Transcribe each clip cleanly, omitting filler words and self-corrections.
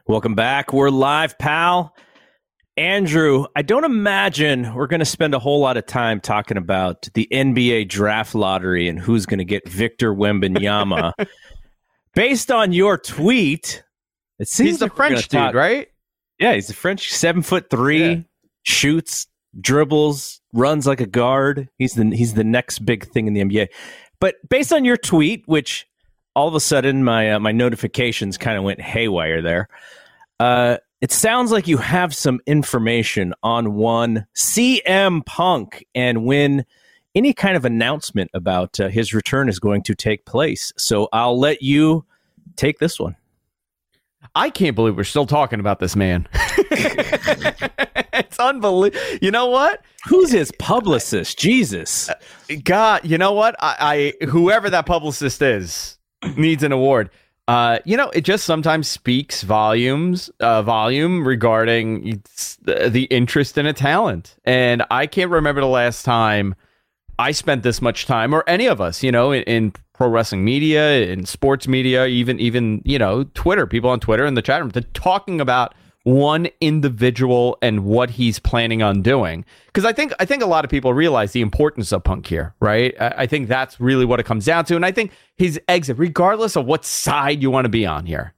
Welcome back. We're live, pal. Andrew, I don't imagine we're going to spend a whole lot of time talking about the NBA draft lottery and who's going to get Victor Wembanyama. Based on your tweet, it seems he's the like French dude, right? Yeah, he's the French, 7'3", shoots, dribbles, runs like a guard. He's the next big thing in the NBA. But based on your tweet, which all of a sudden my notifications kind of went haywire there. It sounds like you have some information on one CM Punk and when any kind of announcement about his return is going to take place. So I'll let you take this one. I can't believe we're still talking about this man. It's unbelievable. You know what? Who's his publicist? Jesus. God, you know what? I whoever that publicist is needs an award. It just sometimes speaks volume regarding the interest in a talent. And I can't remember the last time I spent this much time, or any of us, in pro wrestling media, in sports media, even Twitter, people on Twitter in the chat room, talking about one individual and what he's planning on doing. Because I think a lot of people realize the importance of Punk here, right? I think that's really what it comes down to. And I think his exit, regardless of what side you want to be on here,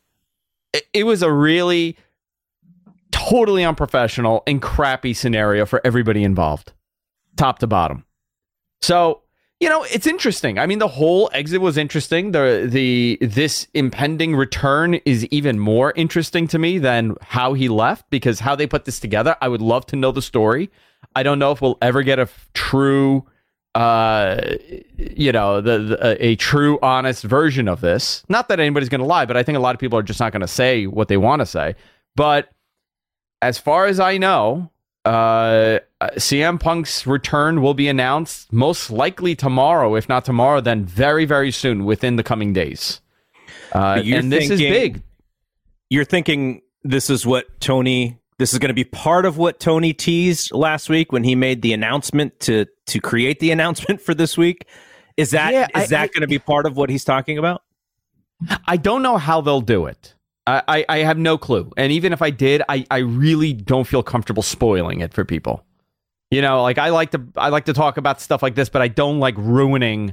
it was a really totally unprofessional and crappy scenario for everybody involved, top to bottom. So, it's interesting. I mean, the whole exit was interesting. This impending return is even more interesting to me than how he left, because how they put this together, I would love to know the story. I don't know if we'll ever get a true, a true, honest version of this. Not that anybody's going to lie, but I think a lot of people are just not going to say what they want to say. But as far as I know, CM Punk's return will be announced most likely tomorrow. If not tomorrow, then very, very soon, within the coming days. This is big. You're thinking this is going to be part of what Tony teased last week when he made the announcement to create the announcement for this week. Is that going to be part of what he's talking about? I don't know how they'll do it. I have no clue. And even if I did, I really don't feel comfortable spoiling it for people. I like to talk about stuff like this, but I don't like ruining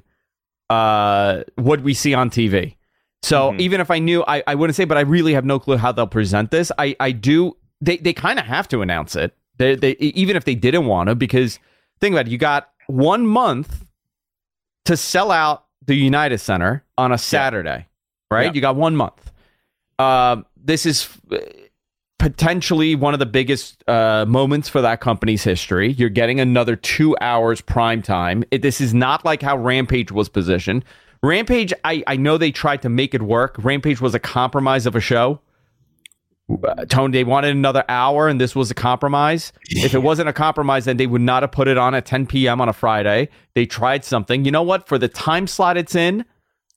what we see on TV. So even if I knew, I wouldn't say, but I really have no clue how they'll present this. I do. They kind of have to announce it. They even if they didn't want to, because think about it. You got 1 month to sell out the United Center on a Saturday, right? Yeah. You got 1 month. This is potentially one of the biggest moments for that company's history. You're getting another 2 hours prime time. This is not like how Rampage was positioned. Rampage, I know they tried to make it work. Rampage was a compromise of a show. Tony, they wanted another hour, and this was a compromise. If it wasn't a compromise, then they would not have put it on at 10 p.m. on a Friday. They tried something. You know what? For the time slot it's in,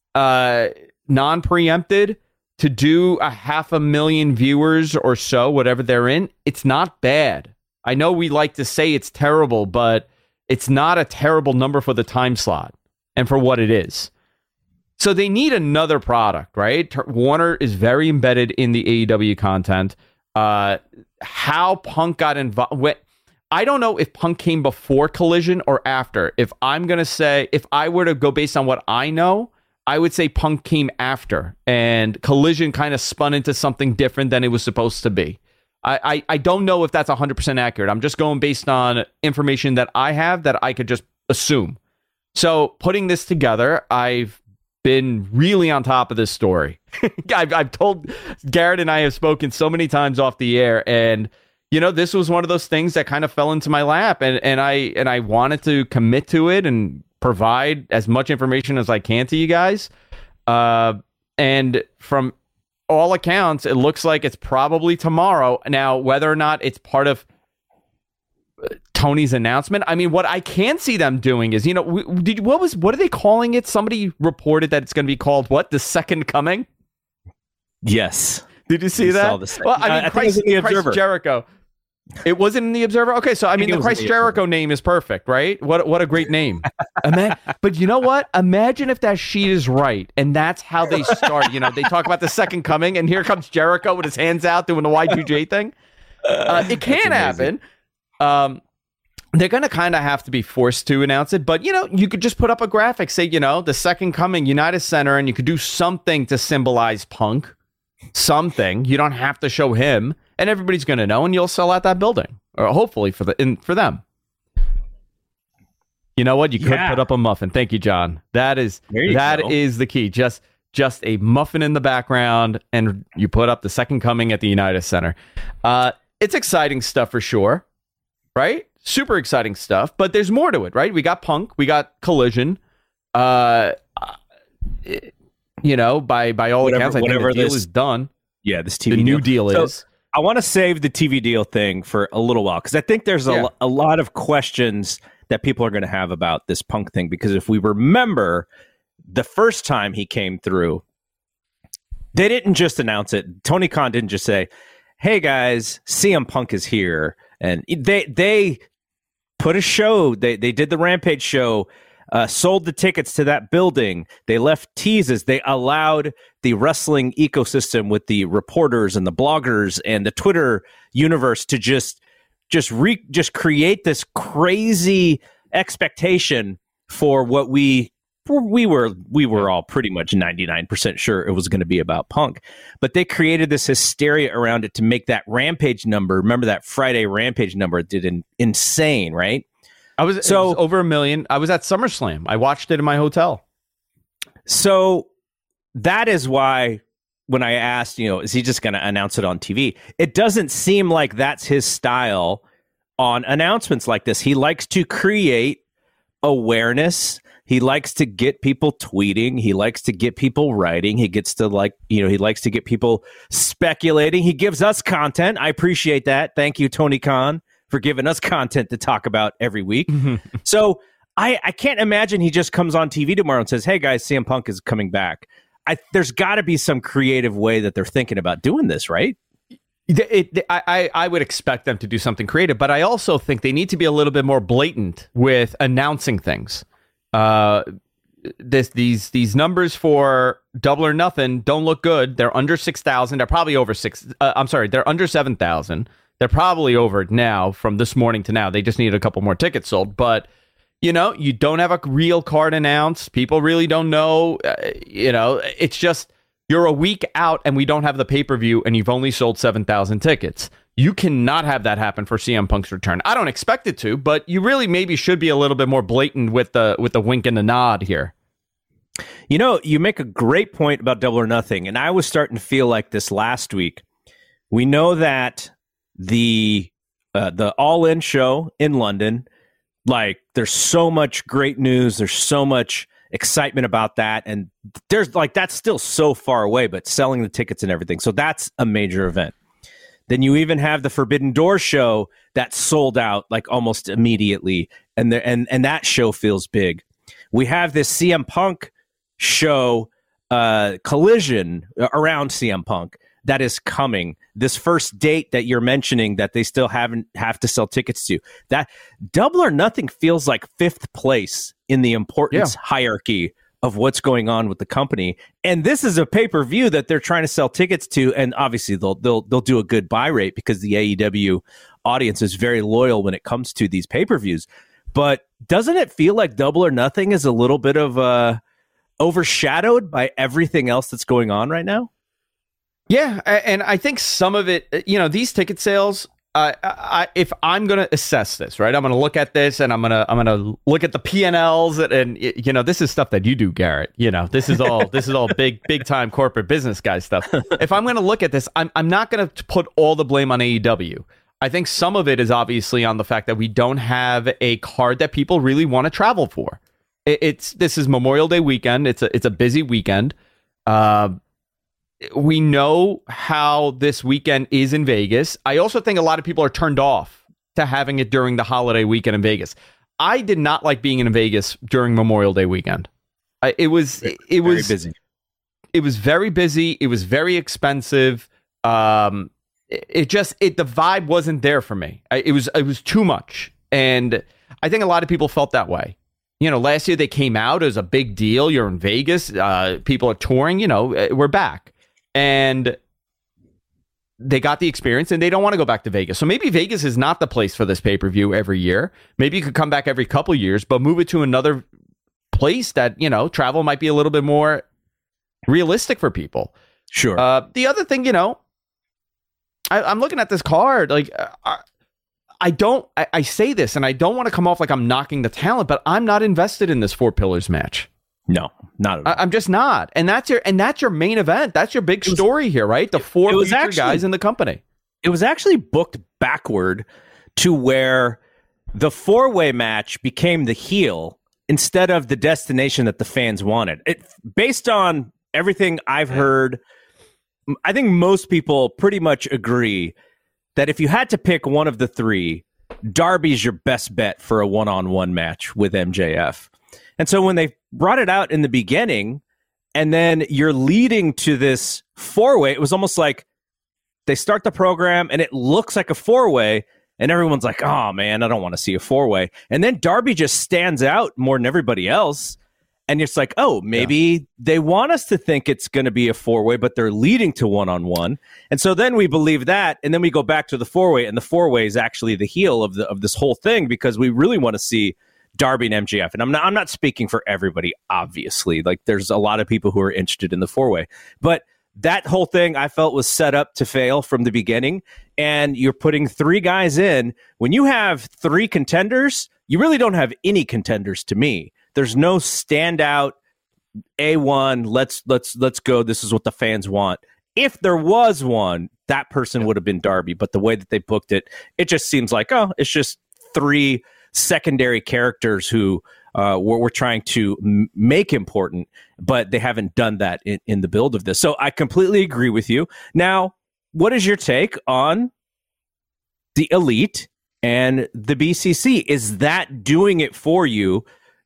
non-preempted, to do 500,000 viewers or so, whatever they're in, it's not bad. I know we like to say it's terrible, but it's not a terrible number for the time slot and for what it is. So they need another product, right? Warner is very embedded in the AEW content. How Punk got involved, I don't know if Punk came before Collision or after. If I were to go based on what I know, I would say Punk came after, and Collision kind of spun into something different than it was supposed to be. I don't know if that's 100% accurate. I'm just going based on information that I have that I could just assume. So putting this together, I've been really on top of this story. I've told Garrett and I have spoken so many times off the air, and this was one of those things that kind of fell into my lap, and I wanted to commit to it and provide as much information as I can to you guys. And from all accounts, it looks like it's probably tomorrow. Now, whether or not it's part of Tony's announcement, I mean, what I can see them doing is, what are they calling it? Somebody reported that it's going to be called what? The Second Coming? Yes. Did you see that? Well, I mean, Christ Jericho. It wasn't in the Observer? Okay, so I mean, the Chris Jericho name is perfect, right? What a great name. But you know what? Imagine if that sheet is right, and that's how they start. They talk about the second coming, and here comes Jericho with his hands out doing the Y2J thing. It can happen. They're going to kind of have to be forced to announce it, but, you could just put up a graphic, say, the second coming, United Center, and you could do something to symbolize Punk. Something. You don't have to show him, and everybody's going to know, and you'll sell out that building, or hopefully for them. You know what? You could put up a muffin. Thank you, John. That is the key. Just a muffin in the background, and you put up the second coming at the United Center. It's exciting stuff for sure, right? Super exciting stuff, but there's more to it, right? We got Punk, we got Collision. By all accounts, I think the deal is done. Yeah, this TV the new deal is. I want to save the TV deal thing for a little while because I think there's a lot of questions that people are going to have about this Punk thing. Because if we remember, the first time he came through, they didn't just announce it. Tony Khan didn't just say, "Hey guys, CM Punk is here," and they put a show. They did the Rampage show. Sold the tickets to that building. They left teases. They allowed the wrestling ecosystem with the reporters and the bloggers and the Twitter universe to just create this crazy expectation for what we were all pretty much 99% sure it was going to be about Punk. But they created this hysteria around it to make that Rampage number. Remember that Friday Rampage number? It did insane, right? It was over 1 million. I was at SummerSlam. I watched it in my hotel. So that is why when I asked, is he just going to announce it on TV? It doesn't seem like that's his style on announcements like this. He likes to create awareness. He likes to get people tweeting. He likes to get people writing. He gets to he likes to get people speculating. He gives us content. I appreciate that. Thank you, Tony Khan, for giving us content to talk about every week. So I can't imagine he just comes on TV tomorrow and says, "Hey guys, CM Punk is coming back." There's got to be some creative way that they're thinking about doing this, right? I would expect them to do something creative, but I also think they need to be a little bit more blatant with announcing things. These numbers for Double or Nothing don't look good. They're under 6,000. They're probably over they're under 7,000. They're probably over it now from this morning to now. They just need a couple more tickets sold. But, you don't have a real card announced. People really don't know. It's just you're a week out and we don't have the pay-per-view and you've only sold 7,000 tickets. You cannot have that happen for CM Punk's return. I don't expect it to, but you really maybe should be a little bit more blatant with the wink and the nod here. You make a great point about Double or Nothing, and I was starting to feel like this last week. We know that the All In show in London, like there's so much great news, there's so much excitement about that, and there's that's still so far away, but selling the tickets and everything, so that's a major event. Then you even have the Forbidden Door show that sold out almost immediately, and that show feels big. We have this CM Punk show, Collision around CM Punk, that is coming. This first date that you're mentioning that they still have to sell tickets to, that Double or Nothing feels like fifth place in the importance hierarchy of what's going on with the company. And this is a pay-per-view that they're trying to sell tickets to. And obviously they'll do a good buy rate because the AEW audience is very loyal when it comes to these pay-per-views. But doesn't it feel like Double or Nothing is a little bit of overshadowed by everything else that's going on right now? Yeah, and I think some of it, these ticket sales, if I'm going to assess this, right, I'm going to look at this and I'm going to look at the P&Ls and this is stuff that you do, Garrett. This is all big time corporate business guy stuff. If I'm going to look at this, I'm not going to put all the blame on AEW. I think some of it is obviously on the fact that we don't have a card that people really want to travel for. This is Memorial Day weekend. It's a busy weekend. We know how this weekend is in Vegas. I also think a lot of people are turned off to having it during the holiday weekend in Vegas. I did not like being in Vegas during Memorial Day weekend. It was busy. It was very busy. It was very expensive. the vibe wasn't there for me. It was too much, and I think a lot of people felt that way. Last year they came out as a big deal. You're in Vegas, people are touring. We're back, and they got the experience, and they don't want to go back to Vegas. So maybe Vegas is not the place for this pay-per-view every year. Maybe you could come back every couple years, but move it to another place that travel might be a little bit more realistic for people. Sure. The other thing, I'm looking at this card. Like, I say this, and I don't want to come off like I'm knocking the talent, but I'm not invested in this Four Pillars match. No, not at all. I'm just not. And that's your main event. That's your big story here, right? The four future guys in the company. It was actually booked backward to where the four-way match became the heel instead of the destination that the fans wanted. Based on everything I've heard, I think most people pretty much agree that if you had to pick one of the three, Darby's your best bet for a one-on-one match with MJF. And so when they brought it out in the beginning, and then you're leading to this four-way, it was almost like they start the program and it looks like a four-way, and everyone's like, oh man, I don't want to see a four-way. And then Darby just stands out more than everybody else. And it's like, oh, maybe they want us to think it's going to be a four-way, but they're leading to one-on-one. And so then we believe that, and then we go back to the four-way, and the four-way is actually the heel of this whole thing, because we really want to see Darby and MJF. And I'm not speaking for everybody, obviously. Like, there's a lot of people who are interested in the four-way. But that whole thing I felt was set up to fail from the beginning. And you're putting three guys in. When you have three contenders, you really don't have any contenders to me. There's no standout A1, let's go, this is what the fans want. If there was one, that person would have been Darby. But the way that they booked it, it just seems like, oh, it's just three secondary characters who we're trying to make important, but they haven't done that in the build of this. So I completely agree with you. Now, what is your take on the Elite and the BCC? Is that doing it for you?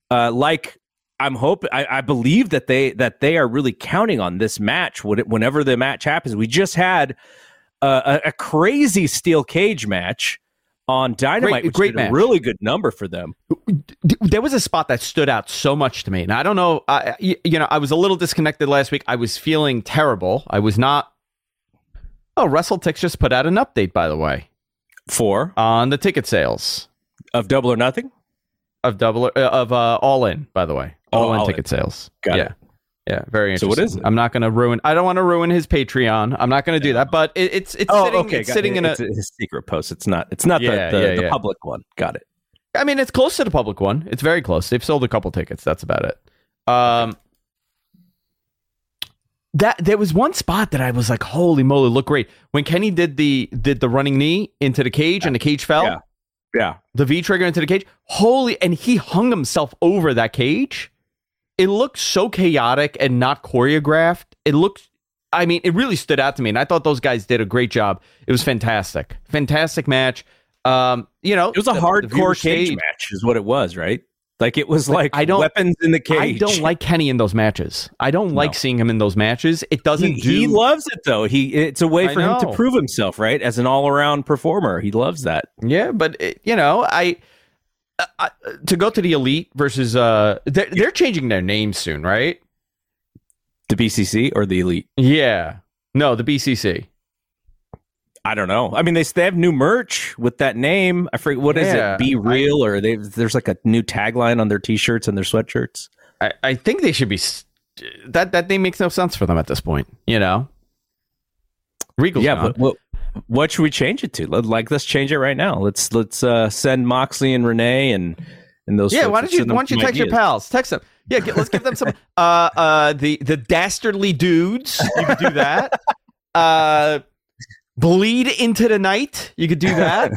I believe that they are really counting on this match whenever the match happens. We just had a crazy steel cage match on Dynamite, which did a really good number for them. There was a spot that stood out so much to me, and I don't know. I was a little disconnected last week. I was feeling terrible. I was not. Oh, WrestleTix just put out an update, by the way, on the ticket sales of Double or Nothing. Of All In, by the way. All In ticket sales. Got it. Yeah, very interesting. So what is it? I'm not going to ruin... I don't want to ruin his Patreon. I'm not going to do that, but it's sitting in his secret post. It's not the public one. Got it. I mean, it's close to the public one. It's very close. They've sold a couple tickets. That's about it. That there was one spot that I was like, holy moly, look great. When Kenny did the running knee into the cage and the cage fell. Yeah. The V trigger into the cage. And he hung himself over that cage. It looked so chaotic and not choreographed. It really stood out to me. And I thought those guys did a great job. It was fantastic. Fantastic match. It was a hardcore cage match is what it was, right? Like, it was like weapons in the cage. I don't like Kenny in those matches. I don't like seeing him in those matches. It doesn't He loves it, though. It's a way for him to prove himself, right? As an all-around performer. He loves that. Yeah, but, to go to the Elite versus... they're changing their name soon, right? The BCC or the Elite? Yeah. No, the BCC. I don't know. I mean, they have new merch with that name. I forget, what is it? Be Real? Or there's like a new tagline on their T-shirts and their sweatshirts. I think they should be... That name makes no sense for them at this point, Regal's gone. But what should we change it to? Let's change it right now. Let's send Moxley and Renee and those. Yeah, why don't you text your pals? Text them. Yeah, let's give them some. The dastardly dudes. You could do that. Bleed into the night. You could do that.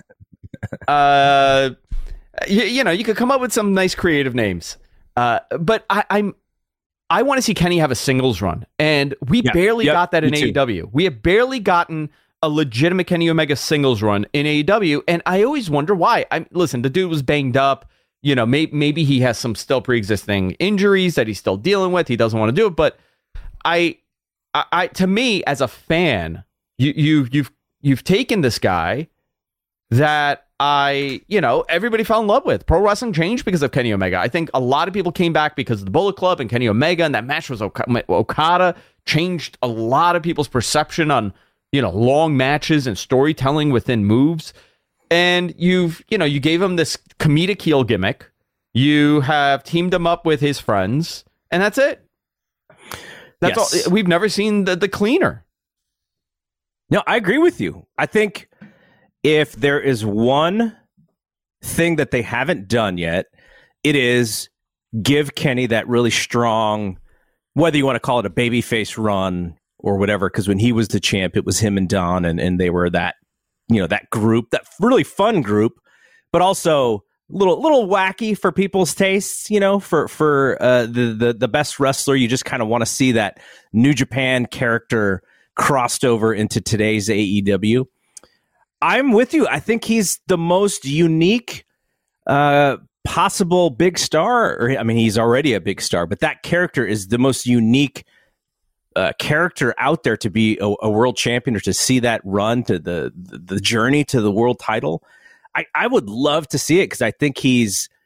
You could come up with some nice creative names. But I want to see Kenny have a singles run, and we barely got that in AEW. We have barely gotten a legitimate Kenny Omega singles run in AEW, and I always wonder why. Listen, the dude was banged up. Maybe he has some still pre-existing injuries that he's still dealing with. He doesn't want to do it, but I to me as a fan, you've you've taken this guy that everybody fell in love with. Pro wrestling changed because of Kenny Omega. I think a lot of people came back because of the Bullet Club and Kenny Omega, and that match was Okada changed a lot of people's perception on, long matches and storytelling within moves. And you gave him this comedic heel gimmick. You have teamed him up with his friends, and that's it. That's all. We've never seen the cleaner. No, I agree with you. I think if there is one thing that they haven't done yet, it is give Kenny that really strong, whether you want to call it a babyface run or whatever, because when he was the champ, it was him and Don, and they were that, that group, that really fun group, but also little wacky for people's tastes, for the best wrestler. You just kind of want to see that New Japan character crossed over into today's AEW. I'm with you. I think he's the most unique possible big star. He's already a big star, but that character is the most unique character out there to be a world champion, or to see that run to the journey to the world title. I would love to see it, because I think he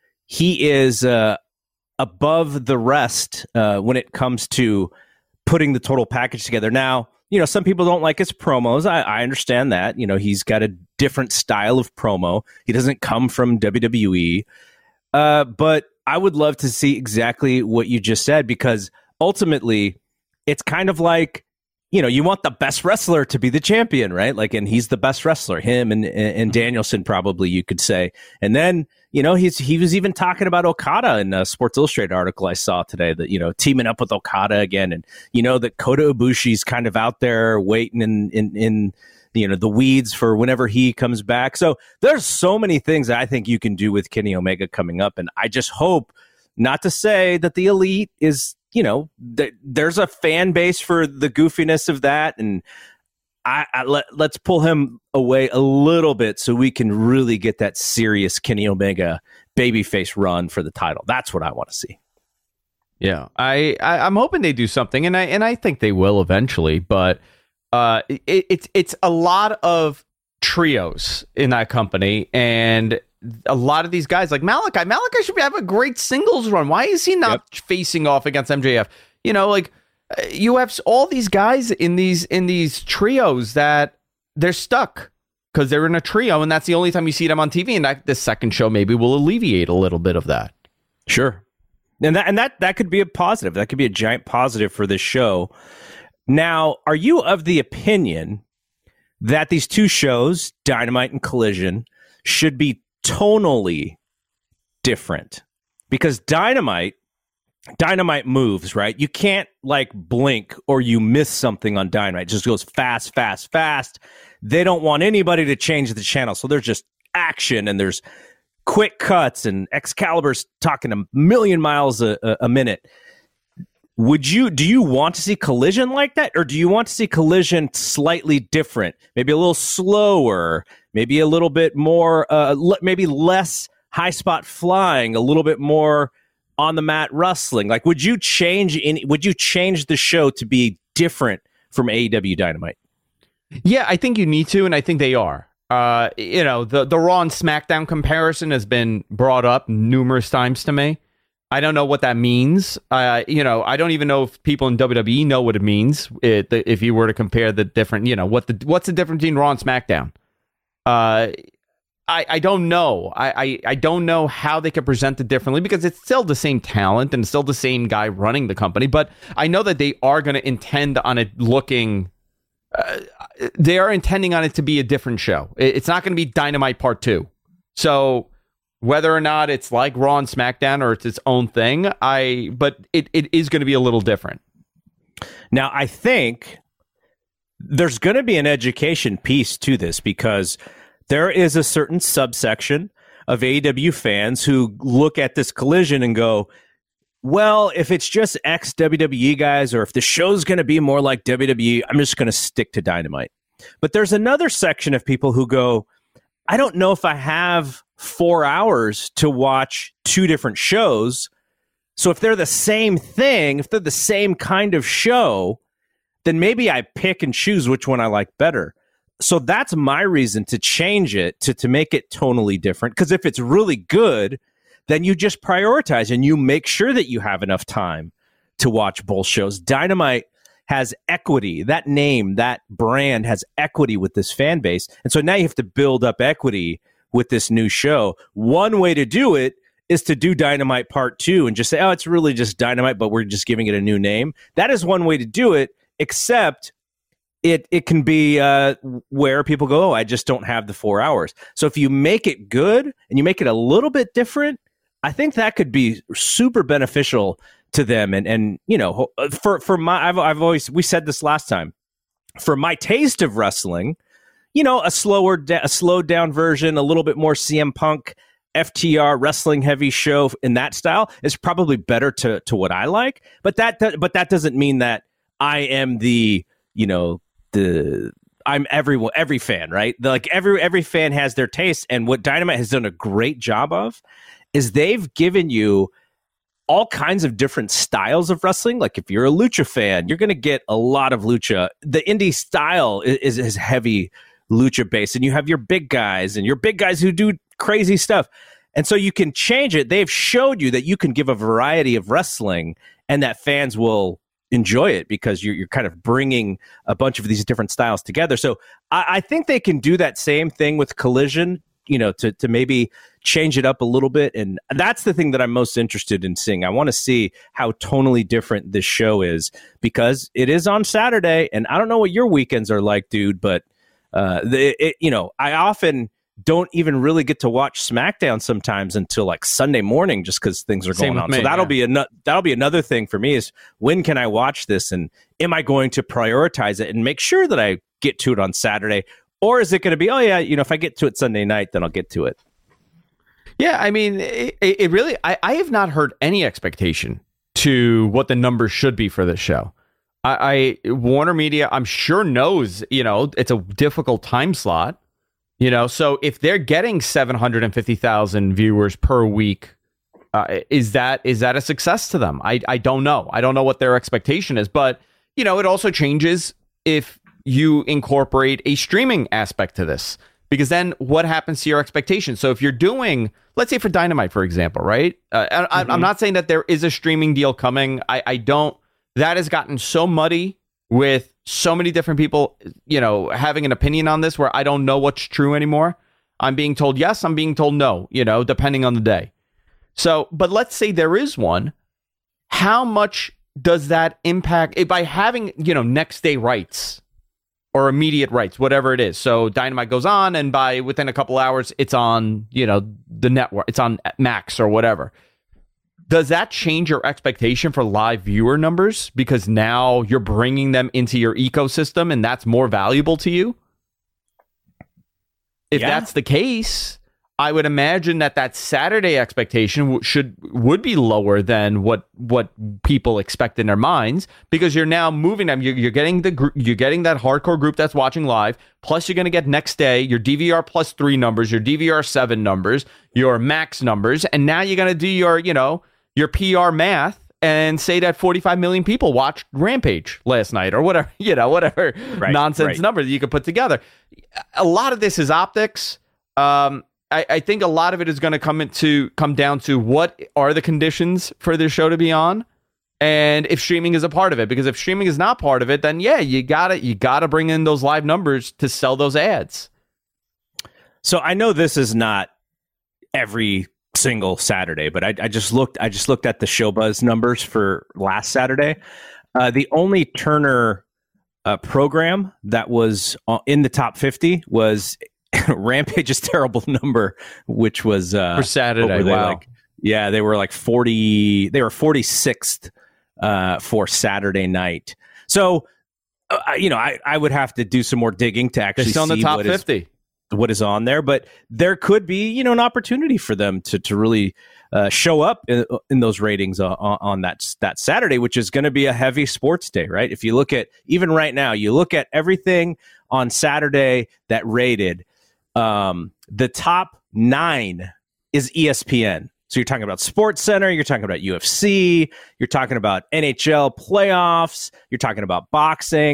is above the rest when it comes to putting the total package together. Now, some people don't like his promos. I understand that. He's got a different style of promo. He doesn't come from WWE. But I would love to see exactly what you just said, because ultimately it's kind of like, you want the best wrestler to be the champion, right? And he's the best wrestler, him and Danielson, probably, you could say. And then, he was even talking about Okada in a Sports Illustrated article I saw today, that, teaming up with Okada again. And, that Kota Ibushi's kind of out there waiting in the weeds for whenever he comes back. So there's so many things that I think you can do with Kenny Omega coming up. And I just hope, not to say that the Elite is, there's a fan base for the goofiness of that, and let's pull him away a little bit so we can really get that serious Kenny Omega babyface run for the title. That's what I want to see. Yeah, I'm hoping they do something, and I think they will eventually. But it's a lot of trios in that company, and a lot of these guys like Malachi should have a great singles run. Why is he not facing off against MJF? You have all these guys in these trios that they're stuck because they're in a trio, and that's the only time you see them on TV. And this second show maybe will alleviate a little bit of that. Sure, and that could be a positive. That could be a giant positive for this show. Now, are you of the opinion that these two shows, Dynamite and Collision, should be tonally different? Because Dynamite moves, right? You can't blink or you miss something on Dynamite. It just goes fast, fast, fast. They don't want anybody to change the channel. So there's just action, and there's quick cuts, and Excalibur's talking a million miles a minute. Do you want to see Collision like that? Or do you want to see Collision slightly different? Maybe a little slower, maybe a little bit more, maybe less high spot flying, a little bit more on the mat wrestling. Would you change the show to be different from AEW Dynamite? Yeah, I think you need to, and I think they are. The Raw and SmackDown comparison has been brought up numerous times to me. I don't know what that means. I don't even know if people in WWE know what it means. If you were to compare the different, what's the difference between Raw and SmackDown? I don't know. I don't know how they could present it differently, because it's still the same talent and still the same guy running the company. But I know that they are going to intend on it looking. They are intending on it to be a different show. It's not going to be Dynamite Part 2. So whether or not it's like Raw and SmackDown or it's its own thing, but it is going to be a little different. Now, I think there's going to be an education piece to this, because there is a certain subsection of AEW fans who look at this Collision and go, well, if it's just ex-WWE guys, or if the show's going to be more like WWE, I'm just going to stick to Dynamite. But there's another section of people who go, I don't know if I have 4 hours to watch two different shows. So if they're the same thing, if they're the same kind of show, then maybe I pick and choose which one I like better. So that's my reason to change it, to make it tonally different. Because if it's really good, then you just prioritize and you make sure that you have enough time to watch both shows. Dynamite has equity. That name, that brand has equity with this fan base. And so now you have to build up equity with this new show. One way to do it is to do Dynamite Part 2 and just say, oh, it's really just Dynamite, but we're just giving it a new name. That is one way to do it, except it can be where people go, oh, I just don't have the 4 hours. So if you make it good and you make it a little bit different, I think that could be super beneficial to them. And you know, for my, I've always, we said this last time, for my taste of wrestling, you know, a slowed down version, a little bit more CM Punk, FTR wrestling heavy show in that style is probably better to what I like. But that doesn't mean that I am the, you know, I'm every fan, right? Like every fan has their taste. And what Dynamite has done a great job of is they've given you all kinds of different styles of wrestling. Like if you're a lucha fan, you're going to get a lot of lucha. The indie style is heavy lucha based, and you have your big guys who do crazy stuff. And so you can change it. They've showed you that you can give a variety of wrestling and that fans will enjoy it because you're kind of bringing a bunch of these different styles together. So I think they can do that same thing with Collision, you know, to maybe change it up a little bit. And that's the thing that I'm most interested in seeing. I want to see how tonally different this show is because it is on Saturday. And I don't know what your weekends are like, dude, but you know, I often don't even really get to watch SmackDown sometimes until like Sunday morning, just because things are going on. So that'll be another thing for me is when can I watch this, and am I going to prioritize it and make sure that I get to it on Saturday, or is it going to be, oh yeah, you know, if I get to it Sunday night, then I'll get to it. Yeah, I mean, it really, I have not heard any expectation to what the numbers should be for this show. Warner Media, I'm sure knows, you know, it's a difficult time slot. You know, so if they're getting 750,000 viewers per week, is that a success to them? I don't know. I don't know what their expectation is, but you know, it also changes if you incorporate a streaming aspect to this, because then what happens to your expectations? So if you're doing, let's say for Dynamite, for example, right? I'm not saying that there is a streaming deal coming. I don't. That has gotten so muddy with so many different people, you know, having an opinion on this where I don't know what's true anymore. I'm being told yes, I'm being told no, you know, depending on the day. So, but let's say there is one. How much does that impact by having, you know, next day rights or immediate rights, whatever it is? So Dynamite goes on and within a couple hours, it's on, you know, the network, it's on Max or whatever. Does that change your expectation for live viewer numbers because now you're bringing them into your ecosystem and that's more valuable to you? If that's the case, I would imagine that Saturday expectation would be lower than what people expect in their minds, because you're now moving them. You're getting that hardcore group that's watching live. Plus, you're going to get next day your DVR plus 3 numbers, your DVR 7 numbers, your Max numbers, and now you're going to do your PR math and say that 45 million people watched Rampage last night or whatever, whatever nonsense number that you could put together. A lot of this is optics. I think a lot of it is going to come down to what are the conditions for this show to be on, and if streaming is a part of it. Because if streaming is not part of it, then yeah, you gotta bring in those live numbers to sell those ads. So I know this is not every single Saturday, but I just looked at the Showbuzz numbers for last Saturday. The only Turner program that was in the top 50 was Rampage's terrible number, which was for Saturday. Wow. They were like 40. They were 46th for Saturday night. So I would have to do some more digging to actually see in the top 50. What is on there, but there could be, an opportunity for them to really show up in those ratings on that Saturday, which is going to be a heavy sports day, right? If you look at, even right now, you look at everything on Saturday that rated, the top 9 is ESPN. So you're talking about Sports Center, you're talking about UFC, you're talking about NHL playoffs, you're talking about boxing.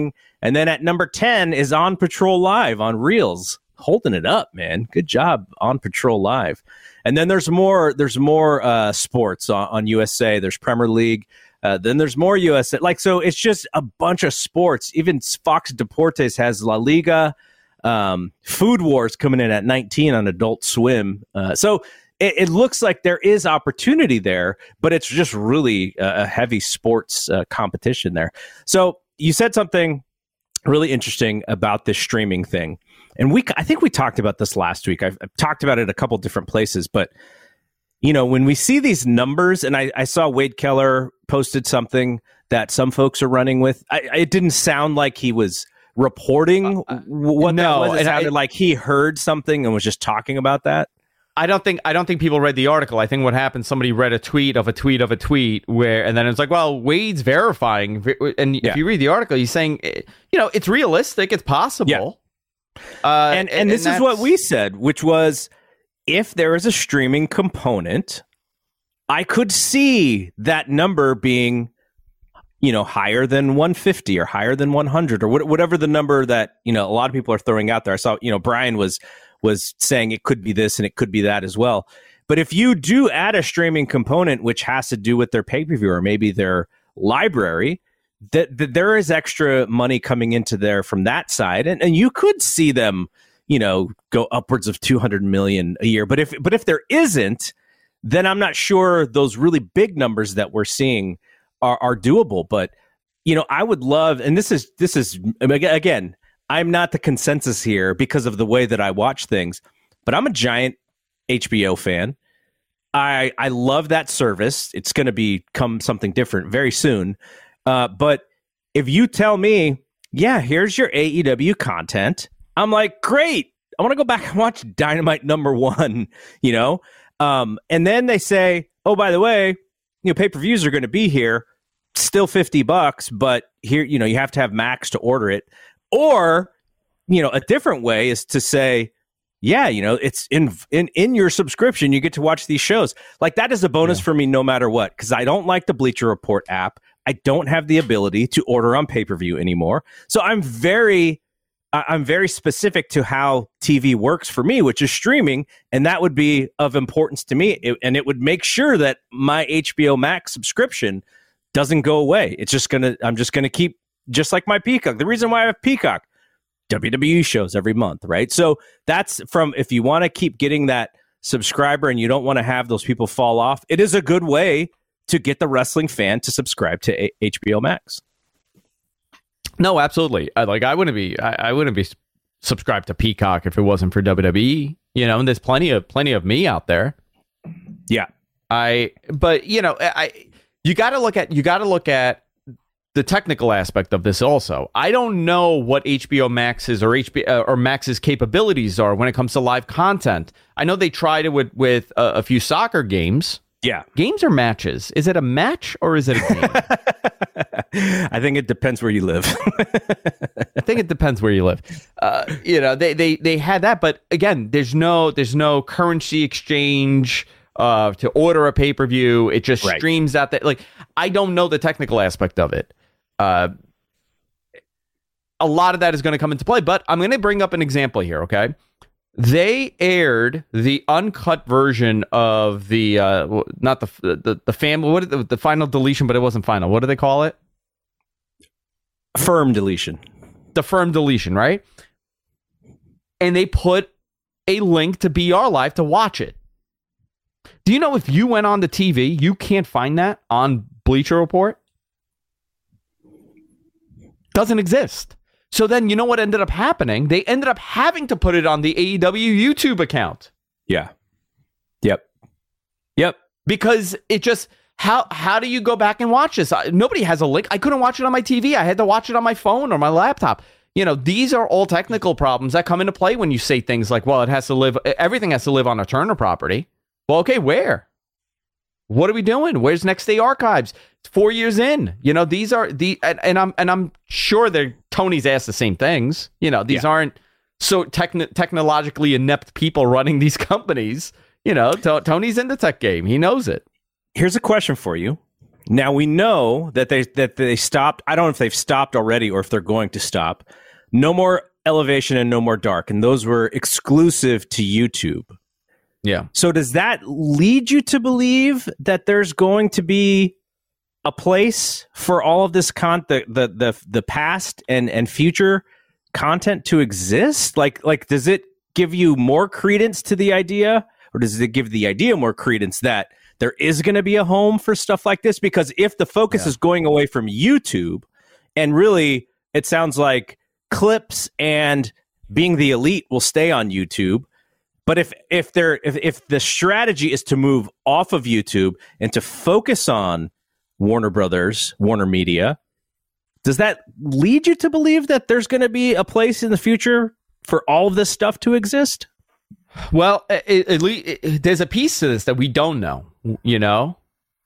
And then at number 10 is On Patrol Live on Reels. Holding it up, man. Good job, On Patrol Live. And then there's more sports on USA. There's Premier League. Then there's more USA. So it's just a bunch of sports. Even Fox Deportes has La Liga. Food Wars coming in at 19 on Adult Swim. So it looks like there is opportunity there, but it's just really a heavy sports competition there. So you said something really interesting about this streaming thing. And I think we talked about this last week. I've talked about it a couple different places, but when we see these numbers, and I saw Wade Keller posted something that some folks are running with. It didn't sound like he was reporting what that was. It sounded like he heard something and was just talking about that. I don't think people read the article. I think what happened, somebody read a tweet of a tweet of a tweet and then it's like, well, Wade's verifying. And if you read the article, he's saying, it's realistic. It's possible. Yeah. And this is what we said, which was, if there is a streaming component, I could see that number being, higher than 150 or higher than 100 or whatever the number that, a lot of people are throwing out there. I saw, Brian was saying it could be this and it could be that as well. But if you do add a streaming component, which has to do with their pay-per-view or maybe their library, that there is extra money coming into there from that side. And you could see them, go upwards of 200 million a year. But if there isn't, then I'm not sure those really big numbers that we're seeing are doable. But, I would love, and this is again, I'm not the consensus here because of the way that I watch things, but I'm a giant HBO fan. I love that service. It's going to become something different very soon. But if you tell me, yeah, here's your AEW content, I'm like, great. I want to go back and watch Dynamite #1, and then they say, oh, by the way, pay-per-views are going to be here, still $50, but here, you have to have Max to order it. Or, a different way is to say, yeah, it's in your subscription, you get to watch these shows. Like, that is a bonus for me no matter what, because I don't like the Bleacher Report app. I don't have the ability to order on pay-per-view anymore. So I'm very specific to how TV works for me, which is streaming, and that would be of importance to me. And it would make sure that my HBO Max subscription doesn't go away. I'm just gonna keep, just like my Peacock. The reason why I have Peacock, WWE shows every month, right? So that's if you want to keep getting that subscriber and you don't want to have those people fall off, it is a good way to get the wrestling fan to subscribe to HBO Max. No, absolutely. I wouldn't be subscribed to Peacock if it wasn't for WWE. And there's plenty of me out there. Yeah. You got to look at the technical aspect of this also. I don't know what HBO Max's or Max's capabilities are when it comes to live content. I know they tried it with a few soccer games. Yeah. Games or matches? Is it a match or is it a game? I think it depends where you live. I think it depends where you live. They had that, but again, there's no currency exchange to order a pay-per-view. It just streams out that. Like, I don't know the technical aspect of it. A lot of that is going to come into play, but I'm going to bring up an example here, okay? They aired the uncut version of the not the family, the final deletion, but it wasn't final. What do they call it? Firm deletion. The firm deletion, right? And they put a link to BR Live to watch it. Do you know if you went on the TV, you can't find that on Bleacher Report? Doesn't exist. So then, you know what ended up happening? They ended up having to put it on the AEW YouTube account. Yeah. Yep. Because it just, how do you go back and watch this? Nobody has a link. I couldn't watch it on my TV. I had to watch it on my phone or my laptop. These are all technical problems that come into play when you say things like, well, everything has to live on a Turner property. Well, okay, where? What are we doing? Where's Next Day Archives? It's 4 years in. These are and I'm sure Tony's asked the same things. These aren't so technologically inept people running these companies. Tony's in the tech game. He knows it. Here's a question for you. Now we know that they stopped. I don't know if they've stopped already or if they're going to stop. No more Elevation and No More Dark, and those were exclusive to YouTube. Yeah. So does that lead you to believe that there's going to be a place for all of this the past and future content to exist? Like does it give you more credence to the idea, or does it give the idea more credence that there is going to be a home for stuff like this? Because if the focus is going away from YouTube, and really it sounds like clips and being the elite will stay on YouTube, but if the strategy is to move off of YouTube and to focus on Warner Brothers, Warner Media, does that lead you to believe that there's going to be a place in the future for all of this stuff to exist? Well, there's a piece to this that we don't know, you know?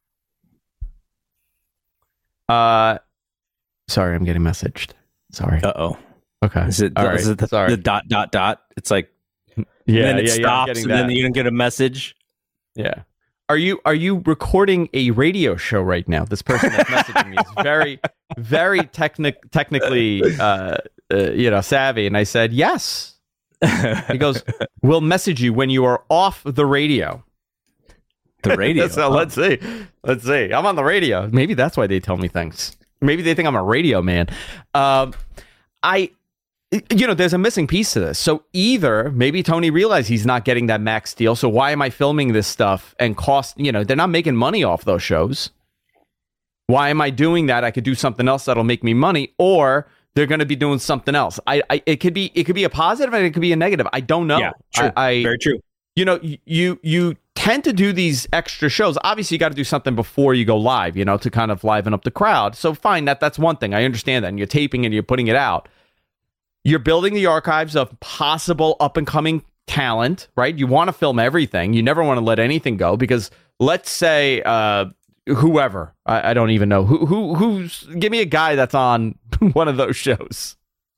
Sorry, I'm getting messaged. Sorry. Uh-oh. Okay. Is it the dot? It's like, then it stops, and then you don't get a message. Yeah. Are you recording a radio show right now? This person that's messaging me is very, very technically, savvy. And I said, yes. He goes, we'll message you when you are off the radio. The radio. Let's see. I'm on the radio. Maybe that's why they tell me things. Maybe they think I'm a radio man. There's a missing piece to this. So either maybe Tony realized he's not getting that max deal. So why am I filming this stuff and they're not making money off those shows. Why am I doing that? I could do something else that'll make me money, or they're going to be doing something else. It could be a positive and it could be a negative. I don't know. Yeah, true. Very true. You tend to do these extra shows. Obviously, you got to do something before you go live, to kind of liven up the crowd. So fine, that's one thing. I understand that. And you're taping and you're putting it out. You're building the archives of possible up-and-coming talent, right? You want to film everything. You never want to let anything go, because let's say whoever, I don't even know, who's give me a guy that's on one of those shows.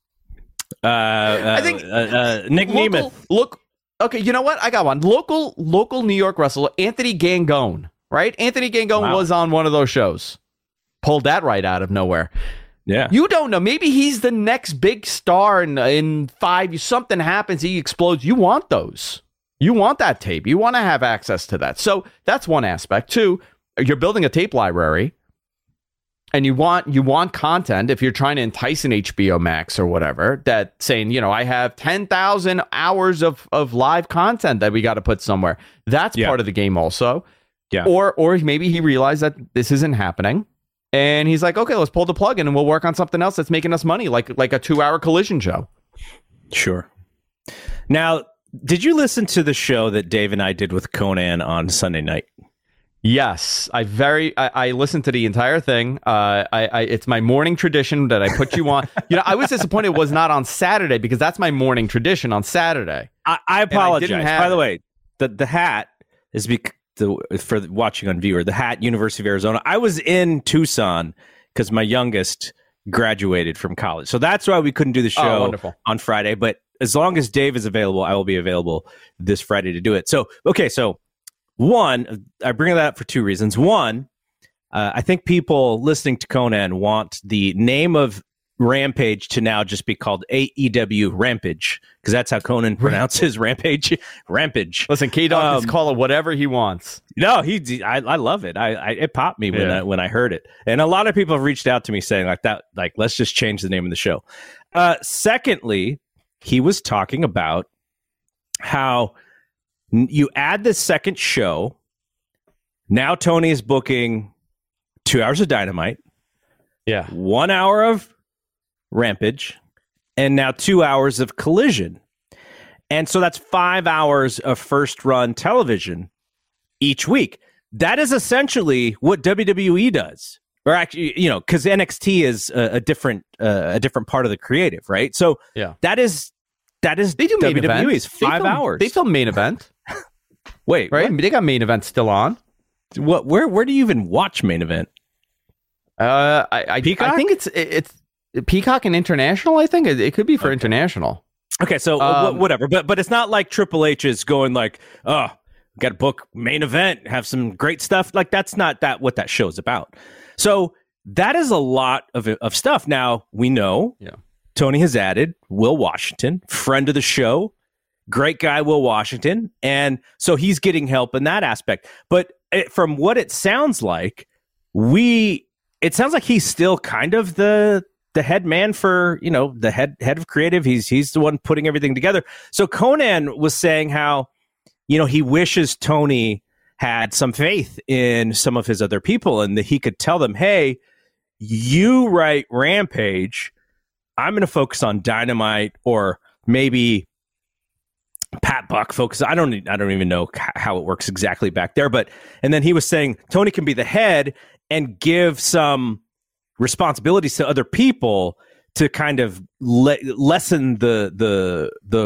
I think Nick Nemeth. Okay, you know what? I got one. Local New York wrestler, Anthony Gangone, right? Anthony Gangone was on one of those shows. Pulled that right out of nowhere. Yeah. You don't know. Maybe he's the next big star in 5 years. Something happens, he explodes. You want those. You want that tape. You want to have access to that. So that's one aspect. Two, you're building a tape library, and you want content. If you're trying to entice an HBO Max or whatever, that saying, I have 10,000 hours of live content that we got to put somewhere. That's part of the game also. Yeah. Or maybe he realized that this isn't happening, and he's like, okay, let's pull the plug in and we'll work on something else that's making us money, like a 2-hour Collision show. Sure. Now, did you listen to the show that Dave and I did with Conan on Sunday night? Yes, I listened to the entire thing. It's my morning tradition that I put you on. I was disappointed it was not on Saturday, because that's my morning tradition on Saturday. I apologize. By the way, the hat is for watching on Viewer. The hat, University of Arizona. I was in Tucson because my youngest graduated from college, so that's why we couldn't do the show on Friday. But as long as Dave is available, I will be available this Friday to do it. So okay, so. One, I bring that up for two reasons. One, I think people listening to Conan want the name of Rampage to now just be called AEW Rampage, because that's how Conan pronounces Rampage. Rampage. Listen, K-Dog can call it whatever he wants. No, I love it. It popped me when I heard it, and a lot of people have reached out to me saying let's just change the name of the show. Secondly, he was talking about how you add this second show. Now Tony is booking 2 hours of Dynamite. Yeah. 1 hour of Rampage. And now 2 hours of Collision. And so that's 5 hours of first run television each week. That is essentially what WWE does. Or actually, because NXT is a different part of the creative, right? So that is they do WWE's 5 hours. They film Main Event. Wait, right? They got Main Event still on. What? Where do you even watch Main Event? Peacock? I think it's Peacock and International. I think it could be for International. Okay, so whatever, but it's not like Triple H is going like, got to book main event, have some great stuff. Like that's not what that show's about. So that is a lot of stuff. Now we know Tony has added Will Washington, friend of the show, great guy, Will Washington. And so he's getting help in that aspect. But from what it sounds like, it sounds like he's still kind of the head man for, the head of creative. He's the one putting everything together. So Conan was saying how, he wishes Tony had some faith in some of his other people and that he could tell them, hey, you write Rampage, I'm going to focus on Dynamite, or maybe Pat Buck focus. I don't even know how it works exactly back there, and then he was saying Tony can be the head and give some responsibilities to other people to kind of lessen the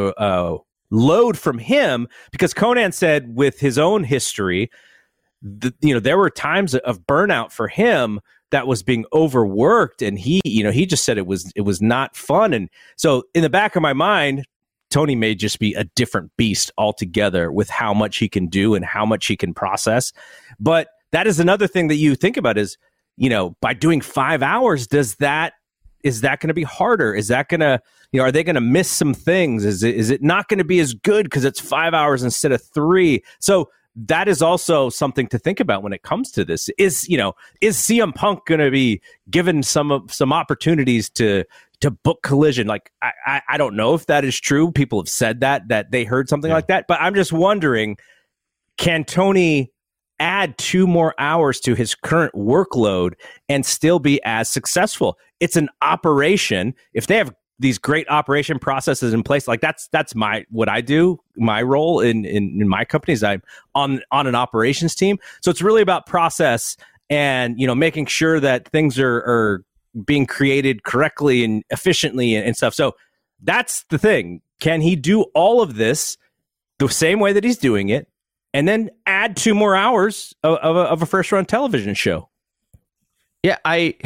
load from him, because Conan said with his own history, there were times of burnout for him that was being overworked, and he just said it was not fun. And so in the back of my mind, Tony may just be a different beast altogether with how much he can do and how much he can process. But that is another thing that you think about is, by doing 5 hours, is that going to be harder? Is that going to, are they going to miss some things? Is it not going to be as good because it's 5 hours instead of 3? So that is also something to think about when it comes to this. Is CM Punk going to be given some opportunities to book Collision? Like, I don't know if that is true. People have said that they heard something like that, but I'm just wondering, can Tony add 2 more hours to his current workload and still be as successful? It's an operation. If they have these great operation processes in place, like that's what I do. My role in my company is I'm on an operations team. So it's really about process and, making sure that things are being created correctly and efficiently and stuff. So that's the thing. Can he do all of this the same way that he's doing it, and then add 2 more hours of a first run television show? Yeah,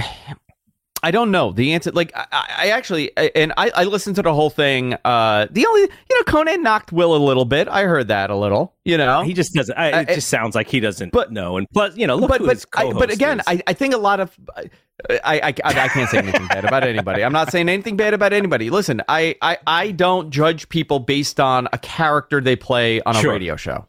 I don't know the answer. Like, I actually, and I listened to the whole thing. The only, Conan knocked Will a little bit. I heard that a little. He just doesn't. It just sounds like he doesn't know. And plus, look who his co-host but again, is. I think a lot of. I can't say anything bad about anybody. I'm not saying anything bad about anybody. Listen, I don't judge people based on a character they play on a radio show.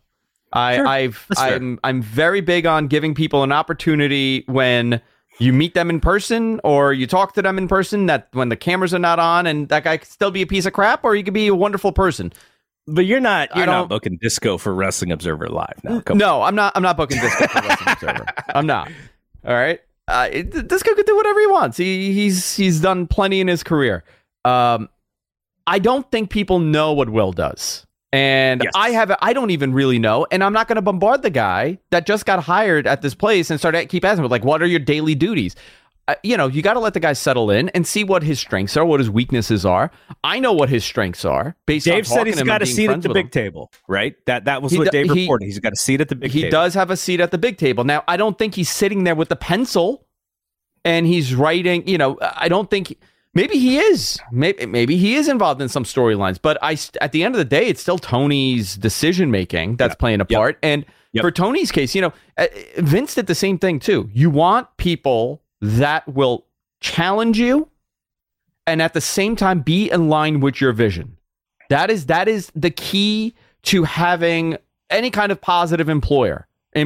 I'm very big on giving people an opportunity when you meet them in person or you talk to them in person, that when the cameras are not on, and that guy could still be a piece of crap, or you could be a wonderful person. But you're not booking Disco for Wrestling Observer Live now. No, I'm not booking Disco for Wrestling Observer. I'm not. All right. Disco could do whatever he wants. He's done plenty in his career. I don't think people know what Will does. And yes. I don't even really know, and I'm not going to bombard the guy that just got hired at this place and keep asking him, like, what are your daily duties? You got to let the guy settle in and see what his strengths are, what his weaknesses are. I know what his strengths are. Dave said he's got a seat at the big table, right? That was what Dave reported. He's got a seat at the big table. He does have a seat at the big table. Now, I don't think he's sitting there with the pencil and he's writing. I don't think. Maybe he is. Maybe he is involved in some storylines. But at the end of the day, it's still Tony's decision making that's playing a part. And for Tony's case, Vince did the same thing too. You want people that will challenge you and at the same time be in line with your vision. That is the key to having any kind of positive employee.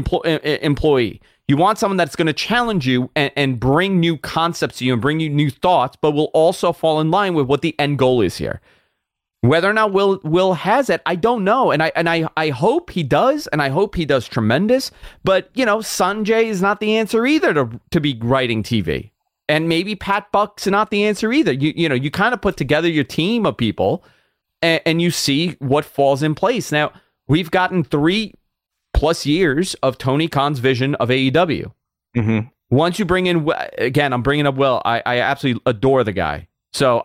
You want someone that's going to challenge you and bring new concepts to you and bring you new thoughts, but will also fall in line with what the end goal is here. Whether or not Will has it, I don't know. And I hope he does, and I hope he does tremendous. But, Sanjay is not the answer either to be writing TV. And maybe Pat Buck's not the answer either. You kind of put together your team of people and you see what falls in place. Now, we've gotten 3+ years of Tony Khan's vision of AEW. Mm-hmm. Once you bring in, again, I'm bringing up Will. I absolutely adore the guy. So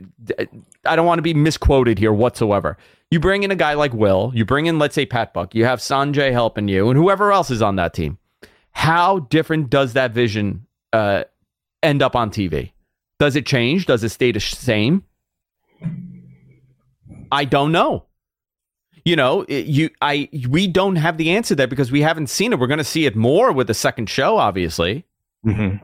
I don't want to be misquoted here whatsoever. You bring in a guy like Will, you bring in, let's say, Pat Buck, you have Sanjay helping you, and whoever else is on that team. How different does that vision end up on TV? Does it change? Does it stay the same? I don't know. You know, we don't have the answer there because we haven't seen it. We're going to see it more with the second show, obviously. Mm-hmm.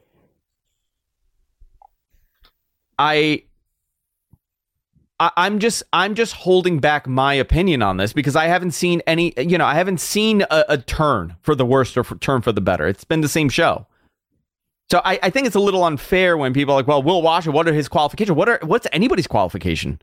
I'm just holding back my opinion on this because I haven't seen any, I haven't seen a turn for the worst or turn for the better. It's been the same show. So I think it's a little unfair when people are like, well, Will Washer, what are his qualifications? What's anybody's qualification?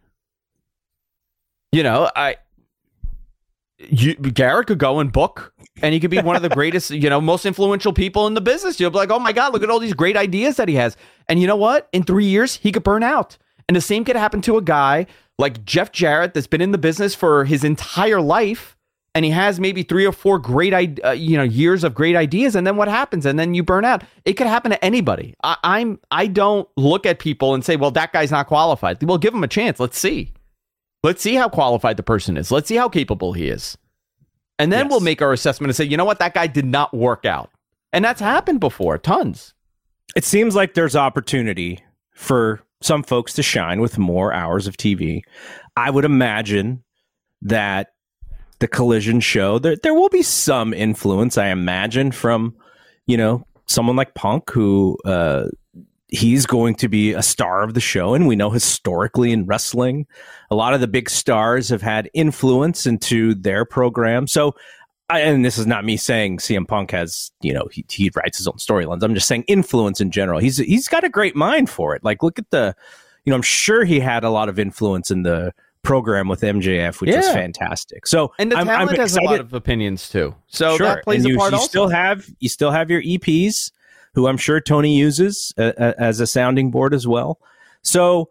Garrett could go and book, and he could be one of the greatest, most influential people in the business. You'll be like, oh my God, look at all these great ideas that he has. And you know what? In 3 years, he could burn out. And the same could happen to a guy like Jeff Jarrett that's been in the business for his entire life, and he has maybe 3 or 4 great, years of great ideas. And then what happens? And then you burn out. It could happen to anybody. I don't look at people and say, well, that guy's not qualified. Well, give him a chance. Let's see. Let's see how qualified the person is. Let's see how capable he is. And then we'll make our assessment and say, you know what? That guy did not work out. And that's happened before. Tons. It seems like there's opportunity for some folks to shine with more hours of TV. I would imagine that the Collision show, there will be some influence, I imagine, from, someone like Punk, who he's going to be a star of the show. And we know historically in wrestling, a lot of the big stars have had influence into their program. So, and this is not me saying CM Punk has, he writes his own storylines. I'm just saying influence in general. He's got a great mind for it. Like, look at I'm sure he had a lot of influence in the program with MJF, which is fantastic. So, and the talent has a lot of opinions too. So sure. That plays a part. You still have your EPs, who I'm sure Tony uses as a sounding board as well. So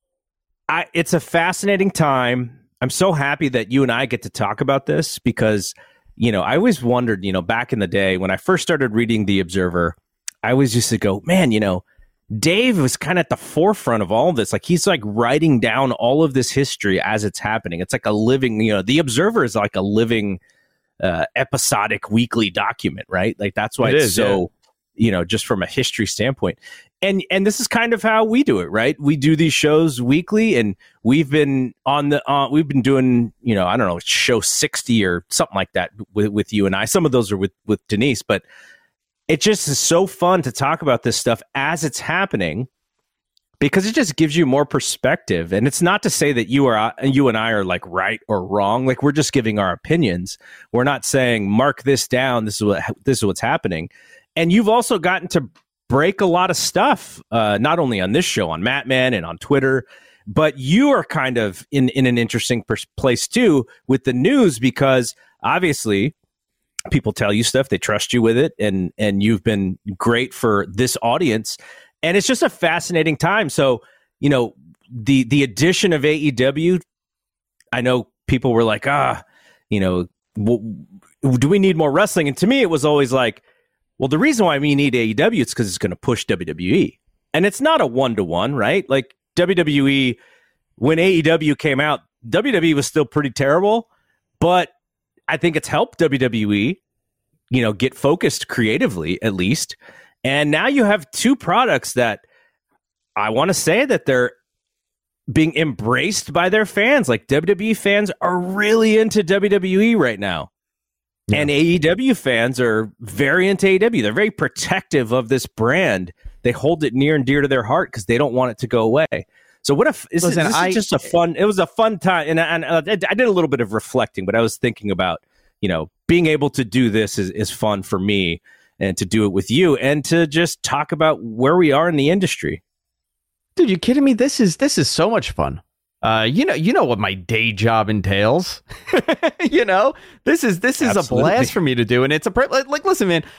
it's a fascinating time. I'm so happy that you and I get to talk about this because, I always wondered, back in the day when I first started reading The Observer, I always used to go, man, Dave was kind of at the forefront of all of this. Like, he's like writing down all of this history as it's happening. It's like a living, The Observer is like a living episodic weekly document, right? Like, that's why it's so... just from a history standpoint. And this is kind of how we do it, right? We do these shows weekly, and we've been we've been doing, I don't know, show 60 or something like that with you and I. Some of those are with Denise, but it just is so fun to talk about this stuff as it's happening because it just gives you more perspective. And it's not to say that you and I are like right or wrong. Like, we're just giving our opinions. We're not saying, mark this down. This is what's happening. And you've also gotten to break a lot of stuff, not only on this show, on Matman and on Twitter, but you are kind of in an interesting place too with the news because obviously people tell you stuff, they trust you with it, and you've been great for this audience. And it's just a fascinating time. So, the addition of AEW, I know people were like, do we need more wrestling? And to me, it was always like, well, the reason why we need AEW is because it's going to push WWE. And it's not a one-to-one, right? Like, WWE, when AEW came out, WWE was still pretty terrible, but I think it's helped WWE, get focused creatively, at least. And now you have two products that I want to say that they're being embraced by their fans. Like, WWE fans are really into WWE right now. Yeah. And AEW fans are very into AEW. They're very protective of this brand. They hold it near and dear to their heart because they don't want it to go away. So what if this is just a fun? It was a fun time, and I did a little bit of reflecting, but I was thinking about being able to do this is fun for me, and to do it with you, and to just talk about where we are in the industry. Dude, you kidding me? This is so much fun. You know what my day job entails. This is Absolutely. A blast for me to do, and it's a like. Listen, man,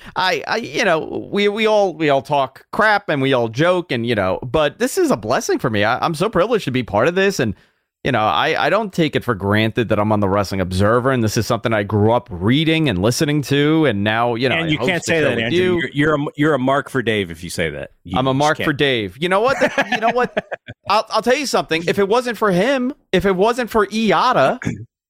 we all talk crap and we all joke, and but this is a blessing for me. I'm so privileged to be part of this, and I don't take it for granted that I'm on the Wrestling Observer, and this is something I grew up reading and listening to, and now And you can't say that, Andrew. You're a mark for Dave if you say that. I'm a mark for Dave. You know what? I'll tell you something. If it wasn't for him, if it wasn't for IATA,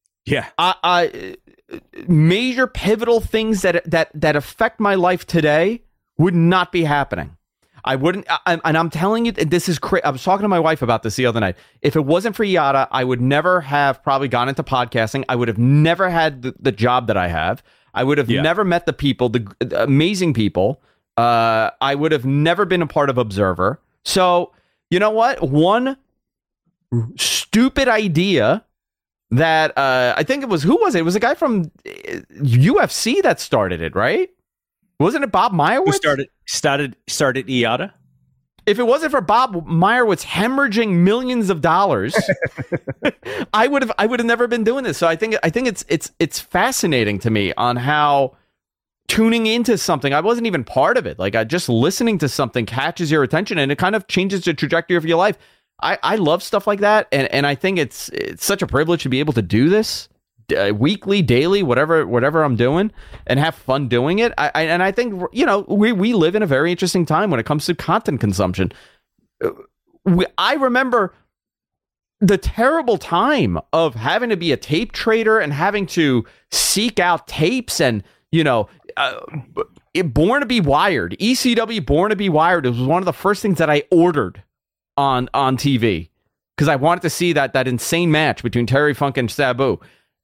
major pivotal things that affect my life today would not be happening. I wouldn't, and I'm telling you, this is crazy. I was talking to my wife about this the other night. If it wasn't for IATA, I would never have probably gone into podcasting. I would have never had the job that I have. I would have never met the people, the amazing people. I would have never been a part of Observer. So, you know what? One stupid idea that I think it was, who was it? It was a guy from UFC that started it, right? Wasn't it Bob Meyerowitz? Who started IATA? If it wasn't for Bob Meyerowitz hemorrhaging millions of dollars, I would have never been doing this. So I think it's fascinating to me on how tuning into something, I wasn't even part of it. Like, just listening to something catches your attention and it kind of changes the trajectory of your life. I love stuff like that, and I think it's such a privilege to be able to do this weekly, daily, whatever I'm doing, and have fun doing it. I think, you know, we live in a very interesting time when it comes to content consumption. I remember the terrible time of having to be a tape trader and having to seek out tapes, and, you know, Born to Be Wired, ECW Born to Be Wired. It was one of the first things that I ordered on TV because I wanted to see that insane match between Terry Funk and Sabu.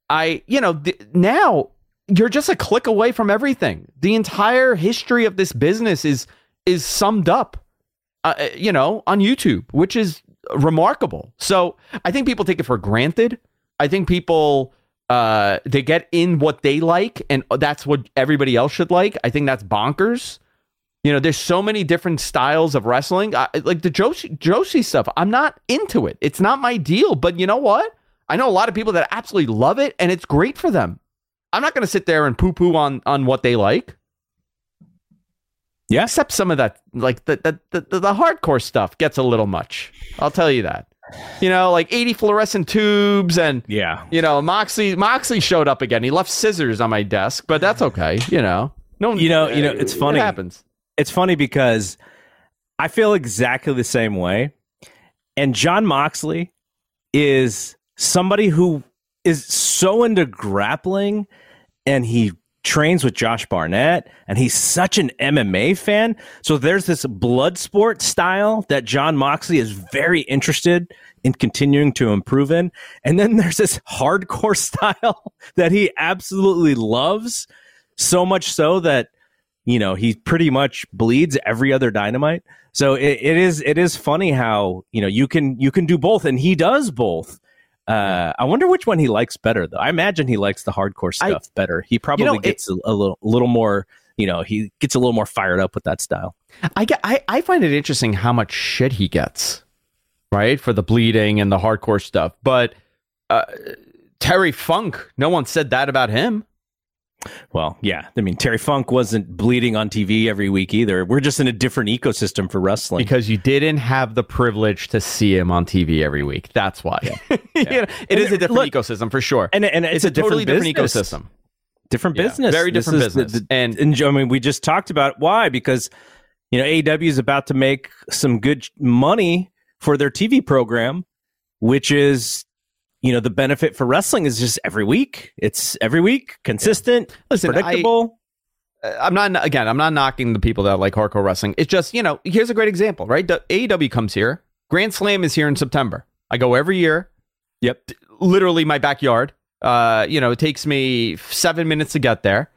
Now you're just a click away from everything. The entire history of this business is summed up, on YouTube, which is remarkable. So I think people take it for granted. I think people they get in what they like, and that's what everybody else should like. I think that's bonkers. You know, there's so many different styles of wrestling. Like the Joshi stuff, I'm not into it. It's not my deal. But you know what? I know a lot of people that absolutely love it, and it's great for them. I'm not going to sit there and poo-poo on what they like. Yeah. Except some of that, like the hardcore stuff gets a little much. I'll tell you that. You know, like 80 fluorescent tubes, and you know, Moxley showed up again. He left scissors on my desk, but that's okay. You know, it's funny. It happens. It's funny because I feel exactly the same way. And Jon Moxley is somebody who is so into grappling, and he trains with Josh Barnett, and he's such an MMA fan. So there's this blood sport style that Jon Moxley is very interested in continuing to improve in. And then there's this hardcore style that he absolutely loves, so much so that, you know, he pretty much bleeds every other Dynamite. So it is funny how, you know, you can do both, and he does both. I wonder which one he likes better, though. I imagine he likes the hardcore stuff better. He probably gets a little more, you know, he gets a little more fired up with that style. I find it interesting how much shit he gets, right, for the bleeding and the hardcore stuff. But Terry Funk, no one said that about him. Well, yeah. I mean, Terry Funk wasn't bleeding on TV every week either. We're just in a different ecosystem for wrestling. Because you didn't have the privilege to see him on TV every week. That's why. Yeah. You know, it is a different ecosystem for sure. And it's a totally different ecosystem. Different business. Very different business. And I mean, we just talked about why. Because, you know, AEW is about to make some good money for their TV program, which is, you know, the benefit for wrestling is just every week. It's every week, consistent, predictable. I'm not knocking the people that like hardcore wrestling. It's just, you know, here's a great example, right? The AEW comes here. Grand Slam is here in September. I go every year. Yep. Literally my backyard. You know, it takes me 7 minutes to get there.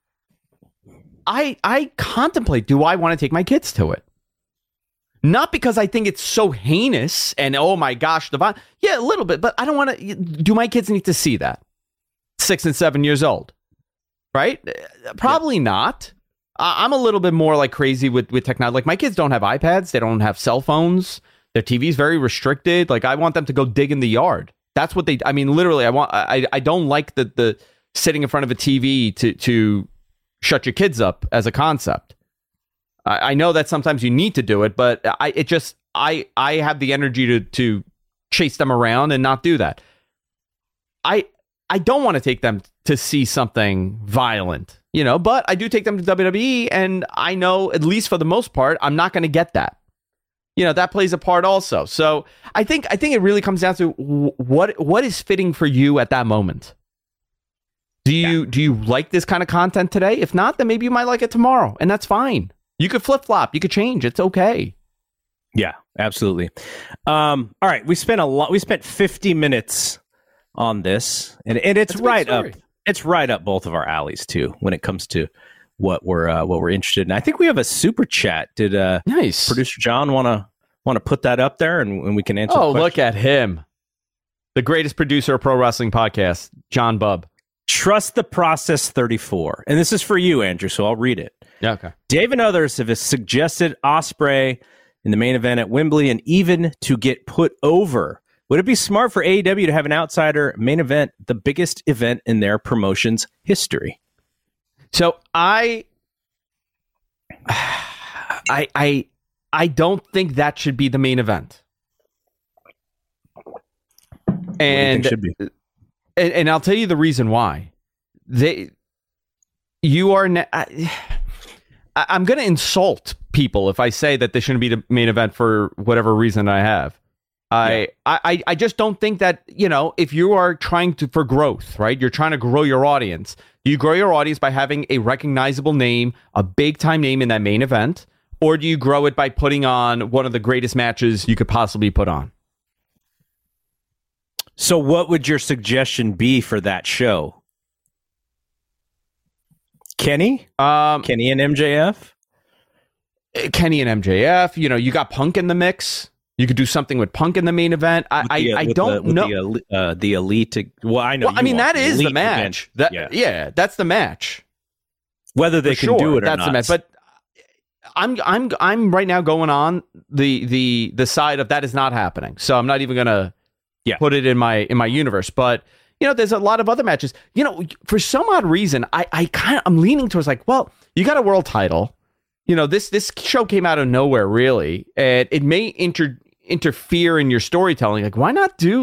I contemplate, do I want to take my kids to it? Not because I think it's so heinous and, oh my gosh, yeah, a little bit, but I don't want to. Do my kids need to see that? 6 and 7 years old, right? Probably not. I'm a little bit more like crazy with technology. Like, my kids don't have iPads. They don't have cell phones. Their TV's very restricted. Like, I want them to go dig in the yard. That's what I mean, literally, I don't like the sitting in front of a TV to shut your kids up as a concept. I know that sometimes you need to do it, but I have the energy to chase them around and not do that. I don't want to take them to see something violent, you know, but I do take them to WWE, and I know, at least for the most part, I'm not going to get that. You know, that plays a part also. So I think it really comes down to what is fitting for you at that moment. Do you like this kind of content today? If not, then maybe you might like it tomorrow, and that's fine. You could flip flop. You could change. It's okay. Yeah, absolutely. All right, we spent 50 minutes on this, and it's right up. It's right up both of our alleys too when it comes to what we're interested in. I think we have a super chat. Did nice producer John want to put that up there and we can answer? Oh, look at him, the greatest producer of pro wrestling podcast, John Bubb. Trust the process 34, and this is for you, Andrew. So I'll read it. Yeah, okay. Dave and others have suggested Ospreay in the main event at Wembley, and even to get put over. Would it be smart for AEW to have an outsider main event, the biggest event in their promotion's history? So I don't think that should be the main event. And should be? And I'll tell you the reason why. I'm going to insult people if I say that this shouldn't be the main event for whatever reason I have. I just don't think that, if you are trying for growth, right? You're trying to grow your audience. Do you grow your audience by having a recognizable name, a big time name in that main event? Or do you grow it by putting on one of the greatest matches you could possibly put on? So what would your suggestion be for that show? Kenny? Kenny and MJF? Kenny and MJF. You got Punk in the mix. You could do something with Punk in the main event. I don't know. The Elite. Well, I know. Well, I mean, that is the match. That's the match. Whether they can do it or that's not. The match. But I'm right now going on the side of that is not happening. So I'm not even gonna put it in my universe. But there's a lot of other matches. For some odd reason, I'm leaning towards well, you got a world title. This show came out of nowhere, really, and it may interfere in your storytelling. Why not do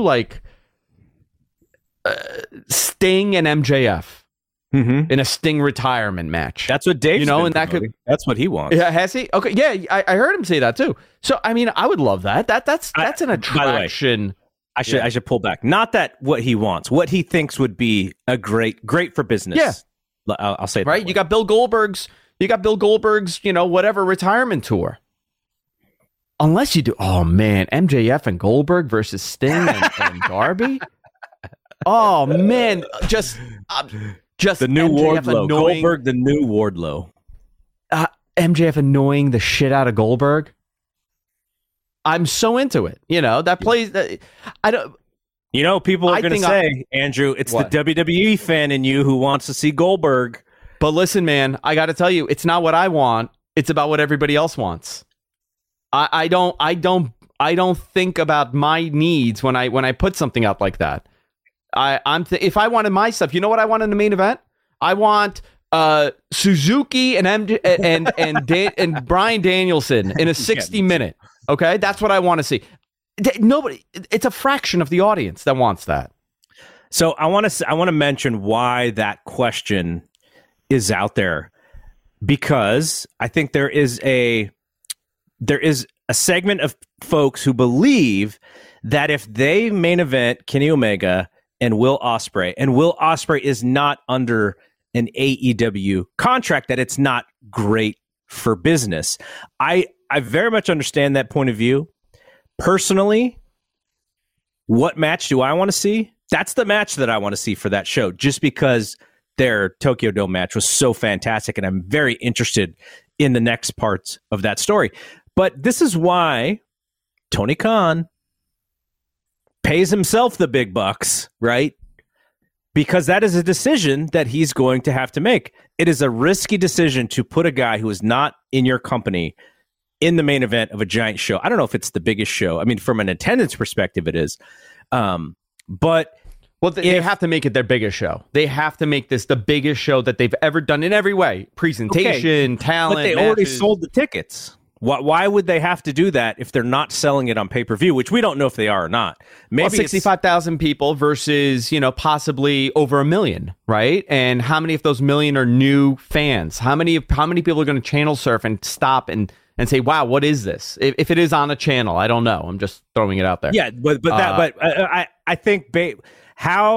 Sting and MJF in a Sting retirement match? That's what Dave's been promoting. That's what he wants. Yeah, has he? Okay, yeah, I heard him say that too. So I mean, I would love that. That's an attraction. I should pull back. Not that what he wants, what he thinks would be a great for business. Yeah, I'll say that right. Way. You got Bill Goldberg's, whatever retirement tour. Unless you do, oh man, MJF and Goldberg versus Sting and Darby. Oh man, just the new MJF Wardlow. Goldberg, the new Wardlow. MJF annoying the shit out of Goldberg. I'm so into it. That plays. I don't. People are going to say, Andrew, it's what? The WWE fan in you who wants to see Goldberg. But listen, man, I got to tell you, it's not what I want. It's about what everybody else wants. I don't think about my needs when I put something out like that. If I wanted my stuff, you know what I want in the main event? I want Suzuki and Bryan Danielson in a 60-minute. Okay, that's what I want to see. Nobody. It's a fraction of the audience that wants that. So I want to mention why that question is out there, because I think there is a segment of folks who believe that if they main event Kenny Omega and Will Ospreay is not under an AEW contract, that it's not great for business. I very much understand that point of view. Personally, what match do I want to see? That's the match that I want to see for that show, just because their Tokyo Dome match was so fantastic, and I'm very interested in the next parts of that story. But this is why Tony Khan pays himself the big bucks, right? Because that is a decision that he's going to have to make. It is a risky decision to put a guy who is not in your company in the main event of a giant show. I don't know if it's the biggest show. I mean, from an attendance perspective, it is. But they have to make it their biggest show. They have to make this the biggest show that they've ever done in every way. Presentation, talent, but they already sold the tickets. Why would they have to do that if they're not selling it on pay-per-view, which we don't know if they are or not? Maybe 65,000 people versus, possibly over 1 million, right? And how many of those million are new fans? How many people are going to channel surf and stop and say, wow, what is this? If it is on a channel, I don't know. I'm just throwing it out there. Yeah, but I think how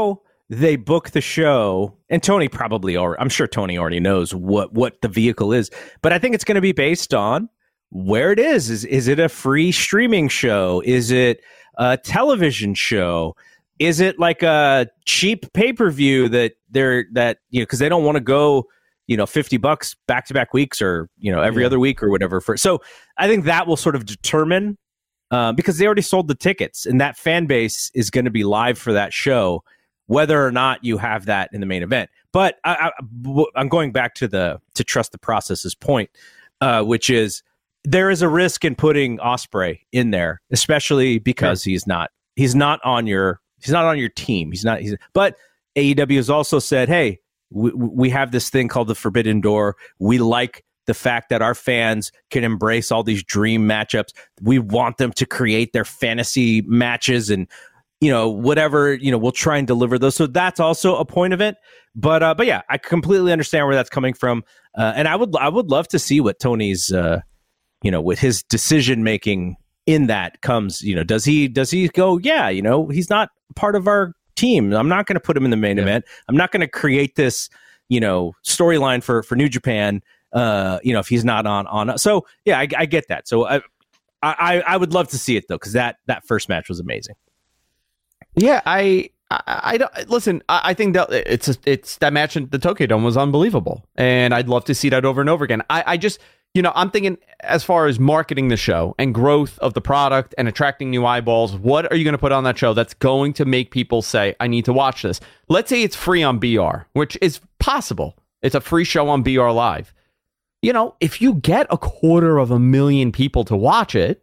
they book the show, and Tony probably, or I'm sure Tony already knows what the vehicle is, but I think it's going to be based on where it is. Is it a free streaming show? Is it a television show? Is it like a cheap pay-per-view that because they don't want to go, $50 back-to-back weeks or, every other week or whatever. So I think that will sort of determine, because they already sold the tickets and that fan base is going to be live for that show, whether or not you have that in the main event. But I'm going back to trust the process's point, which is there is a risk in putting Ospreay in there, especially because he's not on your team. But AEW has also said, hey, we have this thing called the Forbidden Door. We like the fact that our fans can embrace all these dream matchups. We want them to create their fantasy matches and, whatever, we'll try and deliver those. So that's also a point of it. But yeah, I completely understand where that's coming from. And I would love to see what Tony's, with his decision making in that comes, does he go, yeah, he's not part of our team. I'm not going to put him in the main event. I'm not going to create this, storyline for New Japan, if he's not on. So yeah, I get that. So I would love to see it though, because that first match was amazing. Yeah, I don't listen. I think that it's that match in the Tokyo Dome was unbelievable, and I'd love to see that over and over again. I just, I'm thinking as far as marketing the show and growth of the product and attracting new eyeballs. What are you going to put on that show that's going to make people say, I need to watch this? Let's say it's free on BR, which is possible. It's a free show on BR Live. If you get 250,000 people to watch it,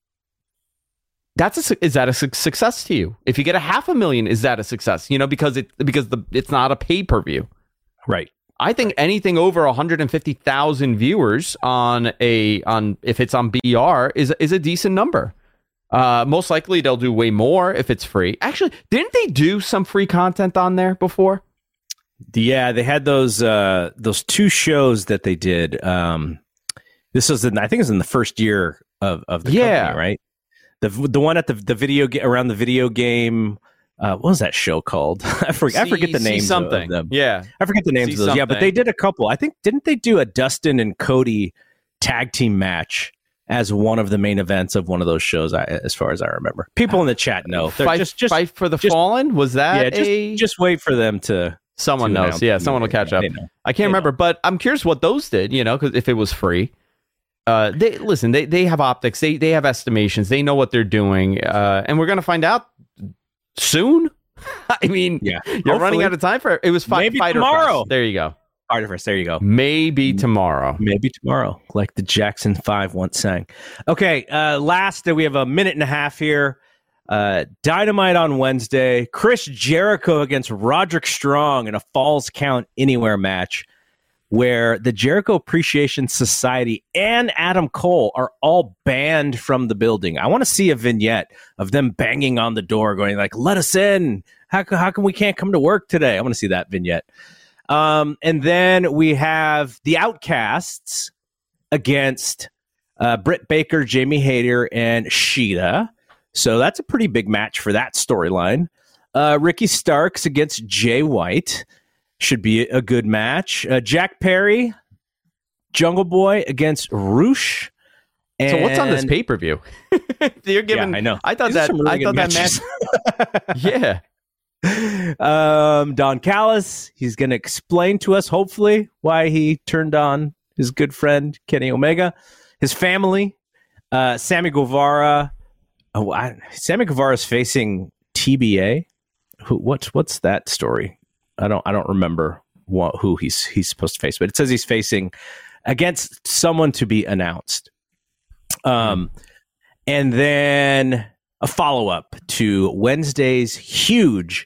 is that a success to you? If you get 500,000, is that a success? Because it's not a pay-per-view. Right. I think anything over 150,000 viewers if it's on BR is a decent number. Most likely they'll do way more if it's free. Actually, didn't they do some free content on there before? Yeah, they had those two shows that they did. This was I think it was in the first year of the company, right? The one at the video around the video game. What was that show called? I forget the names of them. Yeah, I forget the names of those. Something. Yeah, but they did a couple. I think didn't they do a Dustin and Cody tag team match as one of the main events of one of those shows? As far as I remember, people in the chat know. Fight for the Fallen. Was that? Yeah, just wait for them to. Someone knows. Yeah, someone will catch up. I can't remember, but I'm curious what those did. Because if it was free. They have optics, they have estimations, they know what they're doing, and we're gonna find out soon. I mean, you're running out of time for it. Was Fighter tomorrow. Fest. There you go. Fighter Fest. There you go. Maybe tomorrow, like the Jackson 5 once sang. Okay, last we have a minute and a half here. Dynamite on Wednesday. Chris Jericho against Roderick Strong in a Falls Count Anywhere match, where the Jericho Appreciation Society and Adam Cole are all banned from the building. I want to see a vignette of them banging on the door, going like, let us in. How come we can't come to work today? I want to see that vignette. And then we have the Outcasts against Britt Baker, Jamie Hayter, and Shida. So that's a pretty big match for that storyline. Ricky Starks against Jay White. Should be a good match. Jack Perry, Jungle Boy against Roosh. So what's on this pay-per-view? You're giving. Yeah, I know. I thought that match. Yeah. Don Callis. He's going to explain to us, hopefully, why he turned on his good friend Kenny Omega. His family. Sammy Guevara. Sammy Guevara is facing TBA. What's that story? I don't remember who he's supposed to face, but it says he's facing against someone to be announced. And then a follow-up to Wednesday's huge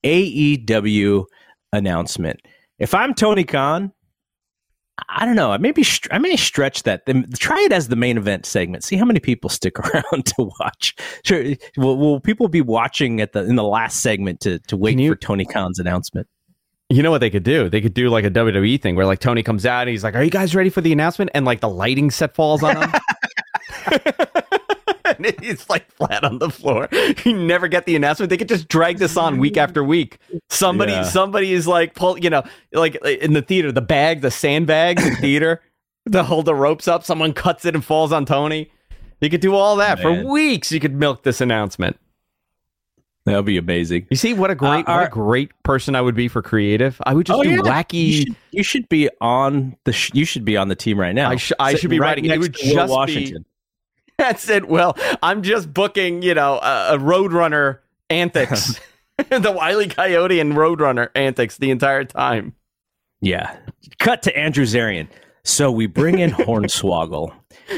AEW announcement. If I'm Tony Khan, I don't know. I may stretch that. Try it as the main event segment. See how many people stick around to watch. Sure, will people be watching in the last segment to wait for Tony Khan's announcement? You know what they could do? They could do like a WWE thing where like Tony comes out and he's like, "Are you guys ready for the announcement?" And like the lighting set falls on him. and he's like flat on the floor. You never get the announcement. They could just drag this on week after week. Somebody is like like in the theater, the sandbags in theater to hold the ropes up. Someone cuts it and falls on Tony. You could do all that for weeks. You could milk this announcement. That would be amazing. You see what a great person I would be for creative. I would just do wacky. You should be on you should be on the team right now. I should be writing. It would just Washington. That's it. Well, I'm just booking, a Roadrunner antics, the Wile E. Coyote and Roadrunner antics the entire time. Yeah. Cut to Andrew Zarian. So we bring in Hornswoggle,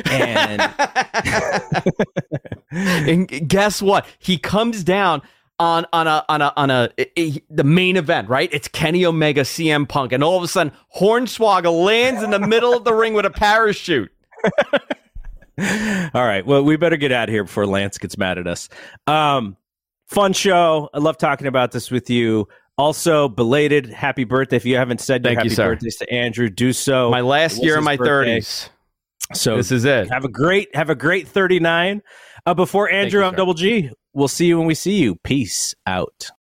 and guess what? He comes down on the main event, right? It's Kenny Omega, CM Punk, and all of a sudden, Hornswoggle lands in the middle of the ring with a parachute. All right. Well, we better get out of here before Lance gets mad at us. Fun show. I love talking about this with you. Also, belated happy birthday. If you haven't said your happy birthdays to Andrew, do so. My last year in my 30s. So this is it. Have a great 39. Before Andrew, I'm Double G. We'll see you when we see you. Peace out.